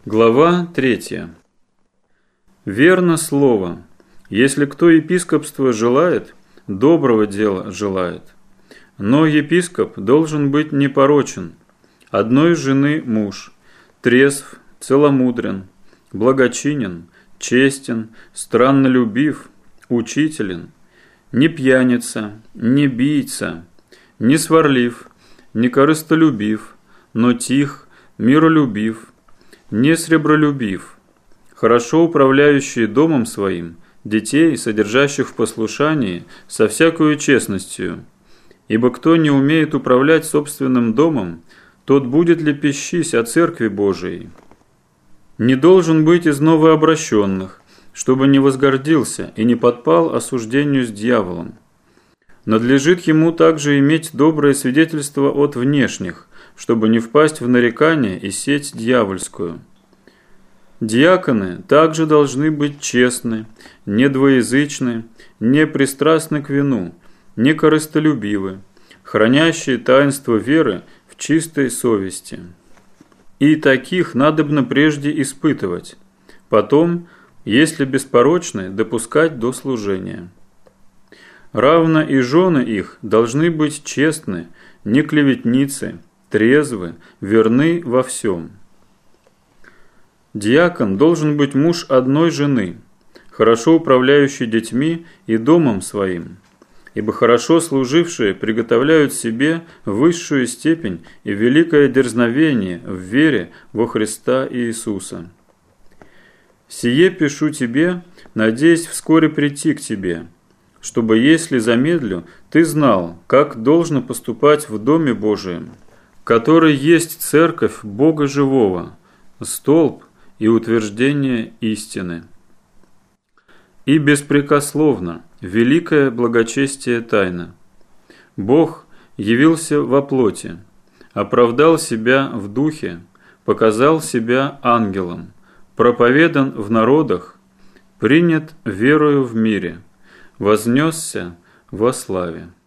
Глава 3. Верно слово. Если кто епископство желает, доброго дела желает. Но епископ должен быть непорочен, одной жены муж, трезв, целомудрен, благочинен, честен, страннолюбив, учителен, не пьяница, не бийца, не сварлив, не корыстолюбив, но тих, миролюбив, не сребролюбив, хорошо управляющий домом своим, детей, содержащих в послушании, со всякою честностью. Ибо кто не умеет управлять собственным домом, тот будет лепещись о церкви Божией. Не должен быть из новообращенных, чтобы не возгордился и не подпал осуждению с дьяволом. Надлежит ему также иметь доброе свидетельство от внешних, чтобы не впасть в нарекание и сеть дьявольскую. Диаконы также должны быть честны, не двоязычны, не пристрастны к вину, не корыстолюбивы, хранящие таинство веры в чистой совести. И таких надобно прежде испытывать, потом, если беспорочны, допускать до служения. Равно и жены их должны быть честны, не клеветницы, трезвы, верны во всем. Диакон должен быть муж одной жены, хорошо управляющий детьми и домом своим, ибо хорошо служившие приготовляют себе высшую степень и великое дерзновение в вере во Христа Иисуса. Сие пишу тебе, надеясь вскоре прийти к тебе, чтобы, если замедлю, ты знал, как должно поступать в Доме Божием, который есть церковь Бога Живого, столб и утверждение истины. И беспрекословно великое благочестие тайна. Бог явился во плоти, оправдал себя в духе, показал себя ангелом, проповедан в народах, принят верою в мире, вознесся во славе.